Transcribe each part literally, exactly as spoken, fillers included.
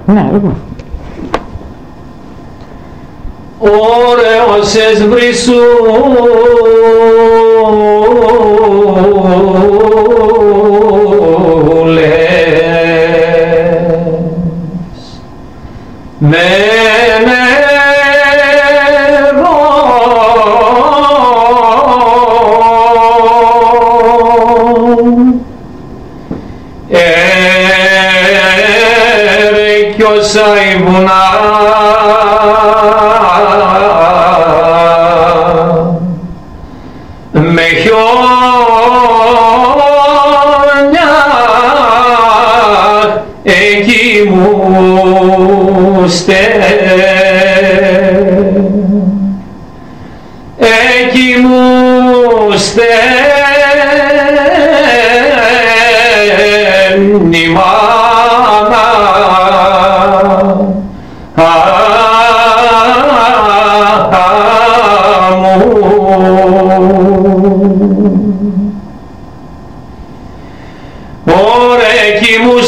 Ναι, λοιπόν. Ωραίος εσβρίσου με νερό έρε κι όσα η βουνά με χιόνια εκεί μου εκεί μου στέλνει μάνα μου. Ωραία εκεί μου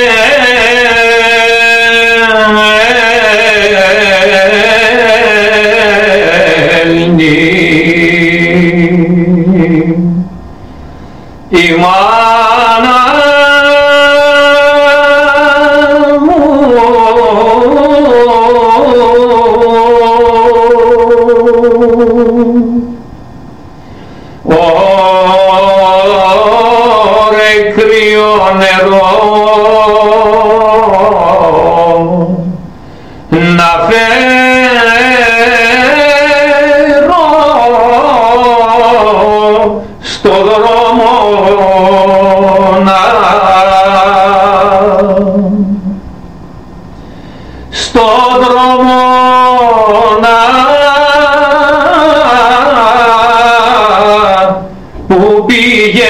η μάνα μου. Ωρε κρύο νερό να φέρω στο δρόμο να στο δρόμο να που πήγε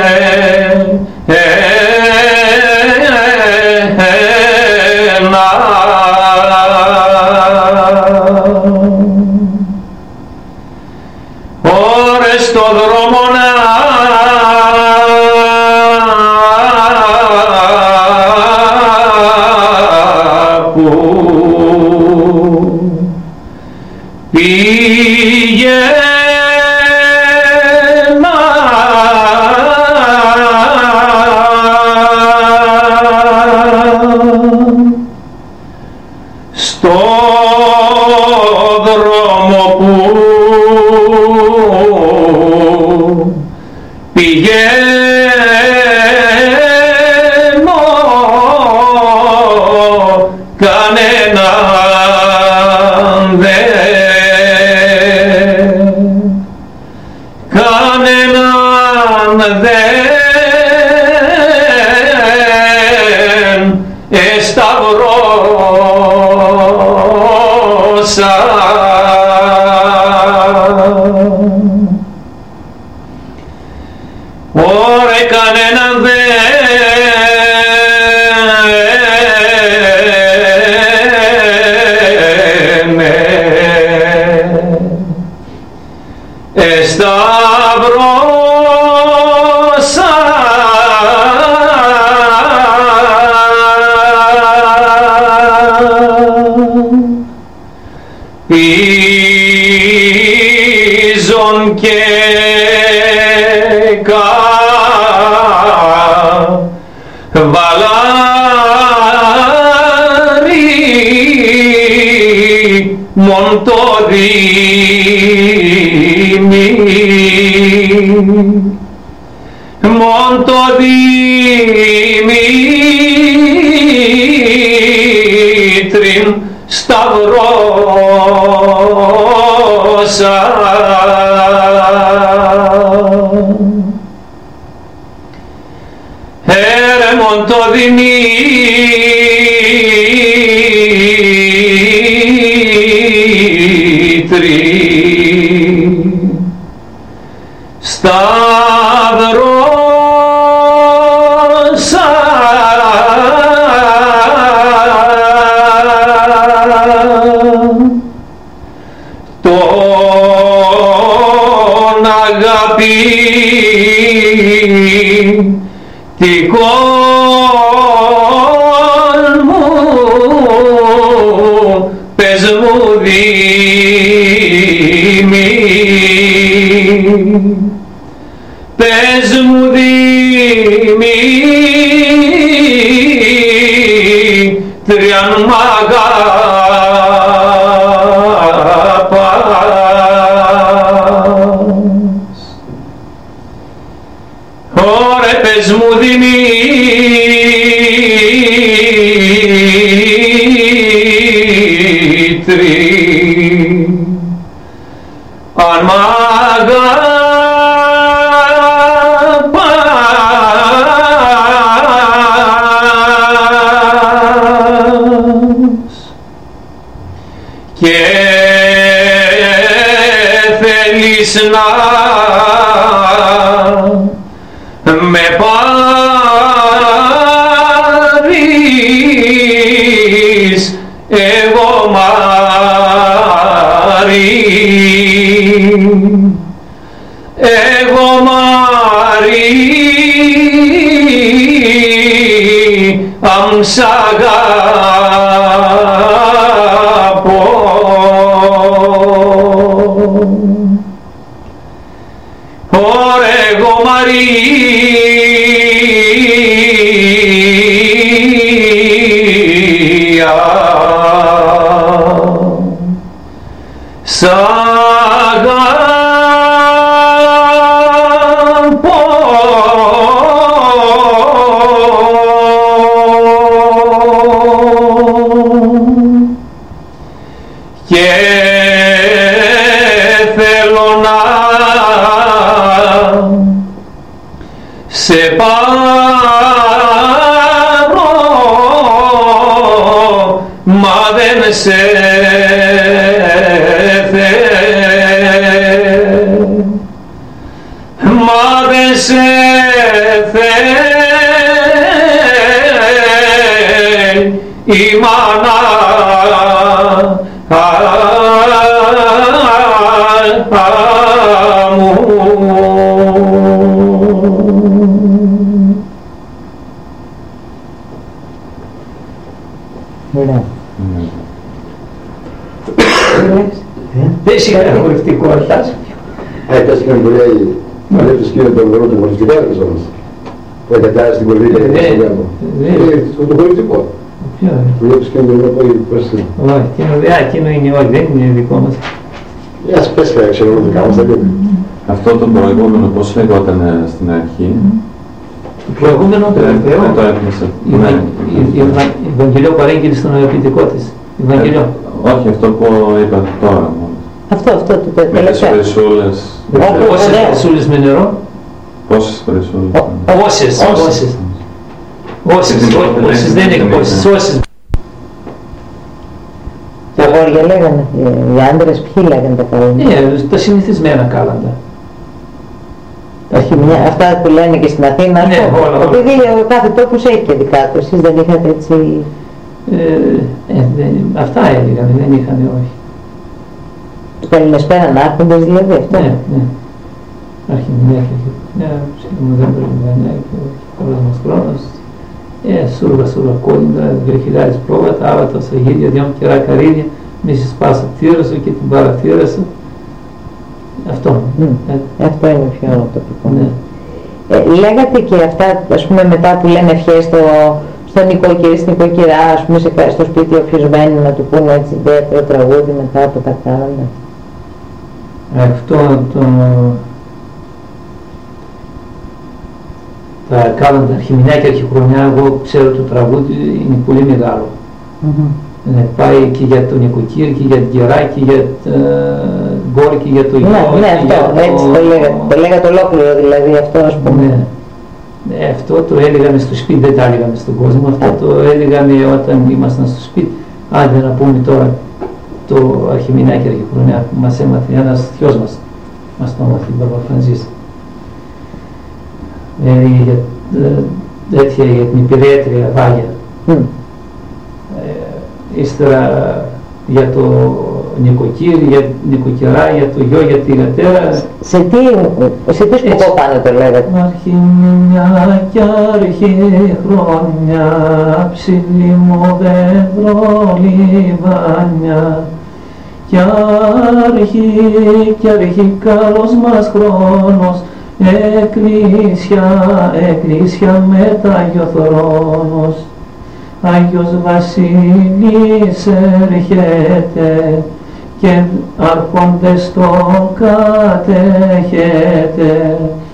ώρες στο δρόμο να που πήγε στο δρόμο που πηγαίνω κανέναν δεν κανέναν δεν εσταυρώσα. Ωρε κανέναν δεν με εσταυρώσα. Πίζον και καβαλάρι μον το δίμη μον το Δημήτριν σταυρώσα. Έρε μον το Δημήτρη σταυρώσα. Τον αγαπητικό μου Δήμη, πες μου Δημήτρια αν μ' αγαπάς. Ωρε πες μου Δημήτρη αν μ' αγαπάς και θέλεις να με πάρεις, εγώ Μάρη, εγώ Μάρη, αν σ' αγαπώ. Ωρε εγώ Μαρία, σ' αγαπώ. Και θέλω να σε πάρω, μα δεν σε θέλω, μα δεν σε θέλει η μάνα μου. Ωραία. Δεν είχε χορευτικότητα. Έπιασε και μου λέει, μου λέει το σκύλο των δρόμων του χορευτικού έργου όμως. Που εγκατάζει στην κολλή και δεν είναι το χορευτικό. Μου λέει το σκύλο των δρόμων πώς είναι. Όχι, εκείνο είναι, όχι, δεν είναι δικό μας. Ας πες και ξέρω εγώ δικά μας, δεν είναι. Αυτό το προηγούμενο πώς λεγόταν στην αρχή? Το προηγούμενο το τελευταίο, το έφτασε. Ευαγγελίο παρέγγειλε στον αγαπητικό της. Ευαγγελίο. Όχι, αυτό που είπα τώρα μόνο. Αυτό, αυτό το Με τις τελευταίο. πρεσούλες. Πόσες πρεσούλες με νερό? Πόσες πρεσούλες? Όσες, όσες. Όσες, όσες δεν είναι πόσες, όσες. Τα αγόρια λέγανε, οι άντρες ποιοι λέγανε τα κάλαντα. Ναι, τα συνηθισμένα κάλαντα. Όχι, μια, αυτά που λένε και στην Αθήνα, Ναι, αυτό. όλα, όλα. Επειδή ο κάθε τόπος έχει και δικά του, εσείς δεν είχατε έτσι. Ε, ε, δεν, αυτά έλεγαν, δεν είχαν, όχι. Του καληνεσπέρα άρχοντες δηλαδή αυτό. Ναι, ναι. Αρχιμηνιάκια και ναι, Νοεμβρίου, Μηδενάκια, όλος μας χρόνος. Ε, σούργα, σούργα, κόλλιντα, δύο χιλιάδες πρόβατα, άβατα, σαγίδια, δυο κερά καρύδια, μη σε σπάσα θύρα σου και την παραθύρα σου. Αυτό. Mm. Ε, Αυτό είναι πιο τοπικό. ναι. Ε, λέγατε και αυτά, ας πούμε, μετά που λένε ευχές στο, στον νοικοκυρί, στην νοικοκυρά, ας πούμε, σε, στο σπίτι όποιος μένει να του πούνε έτσι ιδιαίτερο τραγούδι μετά από τα κάλαντα. Αυτό το... Τα κάλαντα, αρχιμηνιάκια, αρχιχρονιά, εγώ ξέρω το τραγούδι, είναι πολύ μεγάλο. Mm-hmm. Ναι, πάει και για τον νοικοκύρη, και για την κερά, και για την κόρη, και για το γιο. Ναι, ναι, αυτό, το... έτσι το λέγατε, το λέγατε ολόκληρο δηλαδή αυτό, ας πούμε. Ναι. Ναι, αυτό το έλεγαμε στο σπίτι, δεν τα έλεγαμε στον κόσμο, αυτό το έλεγαμε όταν ήμασταν στο σπίτι. Άντε να πούμε τώρα το αρχιμηνιάκι αρχιχρονιά που μας έμαθε ένας θειός μας, μας το έμαθε η Παπαφρανσίς. Ε, για, τέτοια, για την υπηρέτρια Βάγια. Mm. Ε, ύστερα για το νοικοκύρι, για την νοικοκυρά, για το γιο, για τη γατέρα. Σε τι, σε τι σκοπό πάνε το λέγατε? Αρχιμηνιά κι αρχιχρόνια, ψηλή μου δέντρο λιβάνια, κι αρχή κι αρχή καλός μας χρόνος, εκκλησιά, εκκλησιά μετά Άγιο Θρόνος. Άγιος Βασίλης έρχεται και άρχοντες τον κατέχετε.